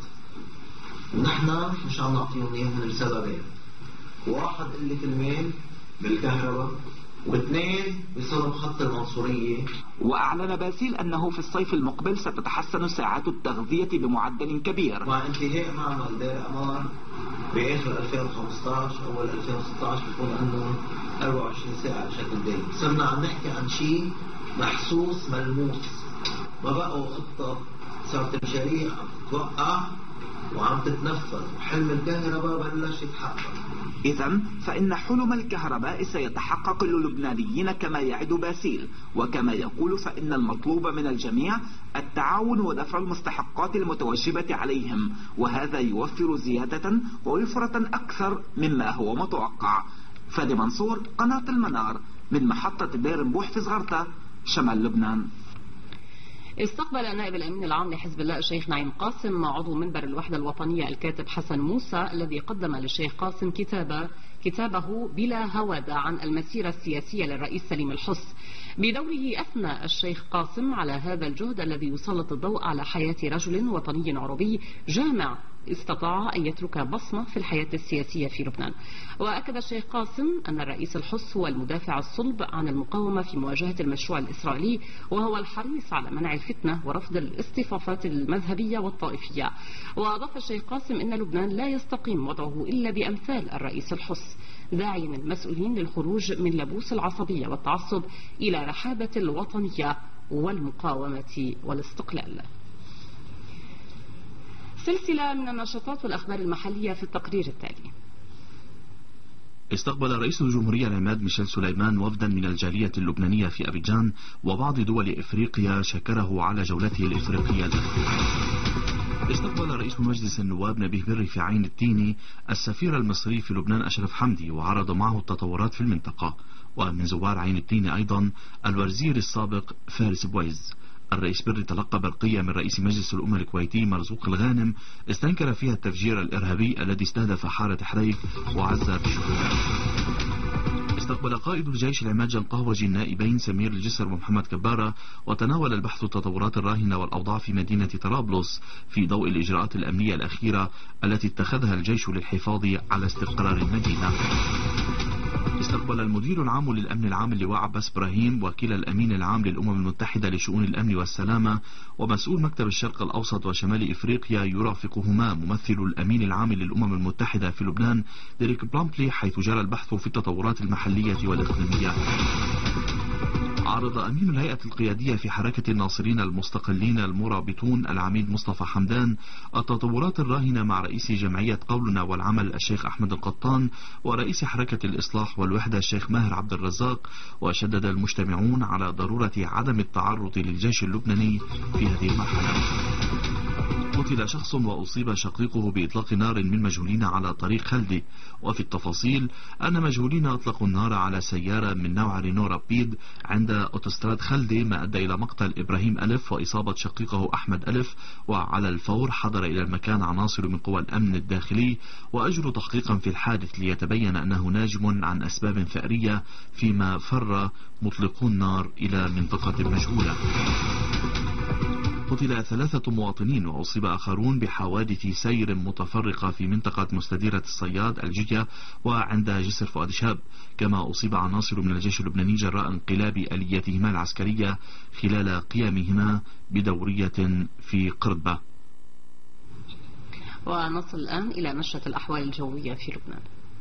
ونحن مش عم نعطيهم اياهم لسببين: واحد قلة المال بالكهرباء، واثنين بسبب خط المنصورية. وأعلن باسيل أنه في الصيف المقبل ستتحسن ساعات التغذية بمعدل كبير. مع انتهاء معمل دير أمان بآخر 2015 أول 2016 بيكون عندهم 24 ساعة بشكل دائم. صرنا عم نحكي عن شيء محسوس ملموس، ما بقوا خطة، صارت مشاريع عم تتوقع وعم تتنفذ، وحلم الكهرباء بلش يتحقق. إذن فإن حلم الكهرباء سيتحقق للبنانيين كما يعد باسيل، وكما يقول فإن المطلوب من الجميع التعاون ودفع المستحقات المتوجبة عليهم، وهذا يوفر زيادة ووفرة أكثر مما هو متوقع. فادي منصور، قناة المنار، من محطة دارنبوح في صغرتة، شمال لبنان. استقبل النائب الأمين العام لحزب الله الشيخ نعيم قاسم عضو منبر الوحدة الوطنية الكاتب حسن موسى الذي قدم للشيخ قاسم كتابة كتابه بلا هوادة عن المسيرة السياسية للرئيس سليم الحس. بدوره أثنى الشيخ قاسم على هذا الجهد الذي يسلط الضوء على حياة رجل وطني عربي جامع استطاع أن يترك بصمة في الحياة السياسية في لبنان. وأكد الشيخ قاسم أن الرئيس الحس هو المدافع الصلب عن المقاومة في مواجهة المشروع الإسرائيلي، وهو الحريص على منع الفتنة ورفض الاصطفافات المذهبية والطائفية. وأضاف الشيخ قاسم أن لبنان لا يستقيم وضعه إلا بأمثال الرئيس الحس، داعيا المسؤولين للخروج من لبوس العصبية والتعصب إلى رحابة الوطنية والمقاومة والاستقلال. سلسلة من النشاطات والأخبار المحلية في التقرير التالي. استقبل رئيس الجمهورية العماد ميشيل سليمان وفدا من الجالية اللبنانية في أبيجان وبعض دول إفريقيا شكره على جولته الإفريقية. استقبل رئيس مجلس النواب نبيه بري في عين التيني السفير المصري في لبنان أشرف حمدي وعرض معه التطورات في المنطقة. ومن زوار عين التيني أيضا الوزير السابق فارس بويز. الرئيس بري تلقى برقية من رئيس مجلس الأمة الكويتي مرزوق الغانم استنكر فيها التفجير الإرهابي الذي استهدف حارة حريف وعزى بالشهداء. استقبل قائد الجيش العماد جنقهوجي النائبين سمير الجسر ومحمد كبارة وتناول البحث التطورات الراهنة والأوضاع في مدينة طرابلس في ضوء الإجراءات الأمنية الأخيرة التي اتخذها الجيش للحفاظ على استقرار المدينة. استقبل المدير العام للأمن العام اللواء عباس إبراهيم وكيل الأمين العام للأمم المتحدة لشؤون الأمن والسلامة ومسؤول مكتب الشرق الأوسط وشمال إفريقيا يرافقهما ممثل الأمين العام للأمم المتحدة في لبنان ديريك بلامبلي، حيث جرى البحث في التطورات المحلية والإقليمية. عرض أمين الهيئة القيادية في حركة الناصرين المستقلين المرابطون العميد مصطفى حمدان التطورات الراهنة مع رئيس جمعية قولنا والعمل الشيخ أحمد القطان ورئيس حركة الإصلاح والوحدة الشيخ ماهر عبد الرزاق. وشدد المجتمعون على ضرورة عدم التعرض للجيش اللبناني في هذه المرحلة. قتل شخص وأصيب شقيقه بإطلاق نار من مجهولين على طريق خلدي. وفي التفاصيل أن مجهولين أطلقوا النار على سيارة من نوع رينو رابيد عند أوتوستراد خلدي، ما أدى إلى مقتل إبراهيم ألف وإصابة شقيقه أحمد ألف. وعلى الفور حضر إلى المكان عناصر من قوى الأمن الداخلي وأجروا تحقيقا في الحادث ليتبين أنه ناجم عن أسباب ثأرية، فيما فر مطلقو النار إلى منطقة مجهولة. قتل 3 مواطنين وأصيب آخرون بحوادث سير متفرقة في منطقة مستديرة الصياد الجية وعند جسر فؤاد شاب. كما أصيب عناصر من الجيش اللبناني جراء انقلاب آليتهما العسكرية خلال قيامهما بدورية في قربة. ونصل الآن إلى نشرة الأحوال الجوية في لبنان.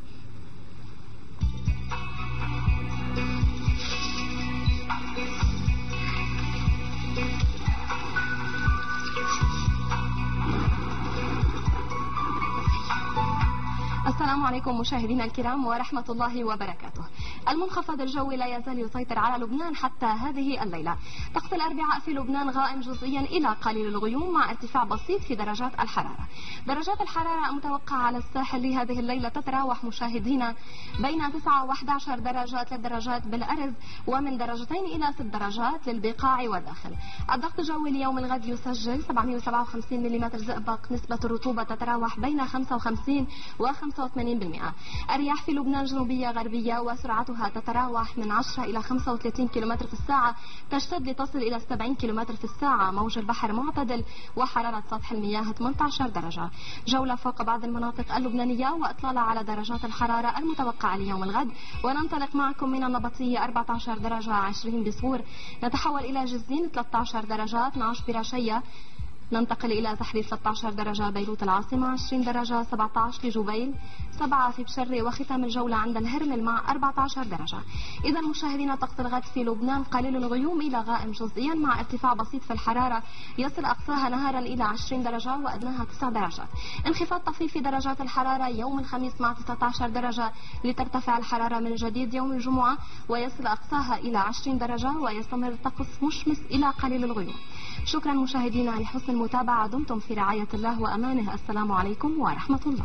السلام عليكم مشاهدينا الكرام ورحمة الله وبركاته. المنخفض الجوي لا يزال يسيطر على لبنان حتى هذه الليلة. طقس الأربعاء في لبنان غائم جزئيا إلى قليل الغيوم مع ارتفاع بسيط في درجات الحرارة. درجات الحرارة المتوقعة على الساحل لهذه الليلة تتراوح مشاهدينا بين 9 و11 درجات للدرجات بالأرز، ومن 2 إلى 6 درجات للبقاع والداخل. الضغط الجوي ليوم الغد يسجل 757 ملم زئبق. نسبة الرطوبة تتراوح بين 55 و 85%. الرياح في لبنان جنوبية غربية وسرعتها تتراوح من 10 إلى 35 كم في الساعة، تشتد لتصل إلى 70 كم في الساعة. موج البحر معتدل وحرارة سطح المياه 18 درجة. جولة فوق بعض المناطق اللبنانية وإطلالة على درجات الحرارة المتوقعة ليوم الغد. وننطلق معكم من النبطية 14 درجة 20 بصور، نتحول إلى جزين 13 درجات 12 براشية، ننتقل إلى تحرير 16 درجة بيروت العاصمة، 20 درجة 17 لجبيل، 7 في بشري، وختام الجولة عند الهرمل مع 14 درجة. إذا مشاهدينا طقس الغد في لبنان قليل الغيوم إلى غائم جزئيا مع ارتفاع بسيط في الحرارة يصل أقصاها نهارا إلى 20 درجة وأدناها 9 درجات. انخفاض طفيف في درجات الحرارة يوم الخميس مع 19 درجة، لترتفع الحرارة من جديد يوم الجمعة ويصل أقصاها إلى 20 درجة ويستمر الطقس مشمس إلى قليل الغيوم. شكرا مشاهدينا لحسن المتابعة، دمتم في رعاية الله وأمانه. السلام عليكم ورحمة الله.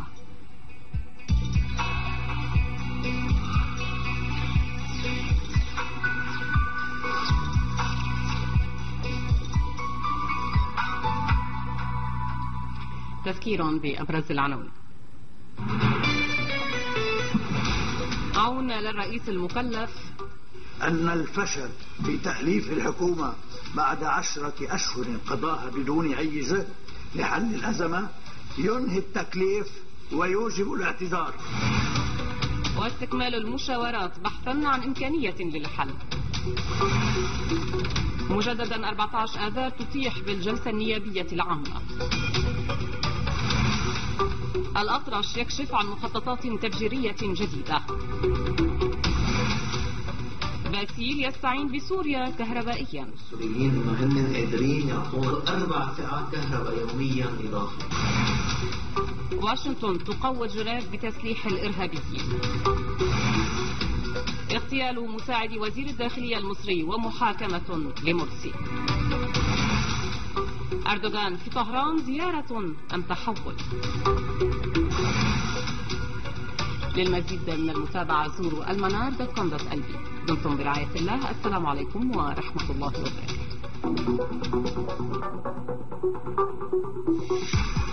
تذكير بأبرز العناوين. فرعون للرئيس المكلف أن الفشل في تأليف الحكومة بعد 10 أشهر قضاها بدون أي جهد لحل الأزمة ينهي التكليف ويوجب الاعتذار. واستكمال المشاورات بحثا عن إمكانية للحل. مجددا 14 آذار تتيح بالجلسة النيابية العامة. الأطرش يكشف عن مخططات تفجيرية جديدة. باسيل يستعين بسوريا كهربائيا. السوريين هم قادرين يعطون 4 ساعات كهرباء يوميا إضافة. واشنطن تقوى جنيف بتسليح الإرهابيين. اغتيال مساعد وزير الداخلية المصري ومحاكمة لمرسي. أردوغان في طهران زيارة أم تحول؟ للمزيد من المتابعة زوروا المنار.com.lb. دمتم برعاية الله. السلام عليكم ورحمة الله وبركاته.